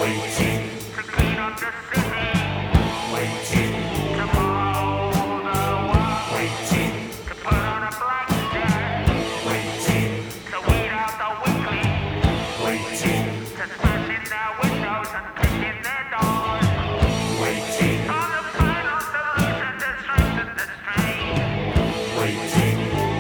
waiting to clean up the city, waiting to mow the wall, waiting to put on a black shirt, waiting to weed out the weekly, waiting to smash in their windows and kick in their doors, waiting for the final solution to strengthen the strain, waiting,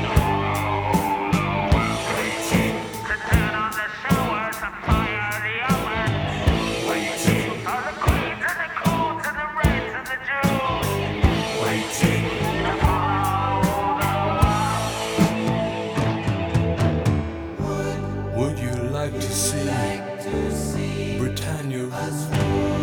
waiting to turn on the showers and fire the ovens, waiting for the queens and the coons and the reds and the Jews, waiting to follow the Would you like to see Britannia rule?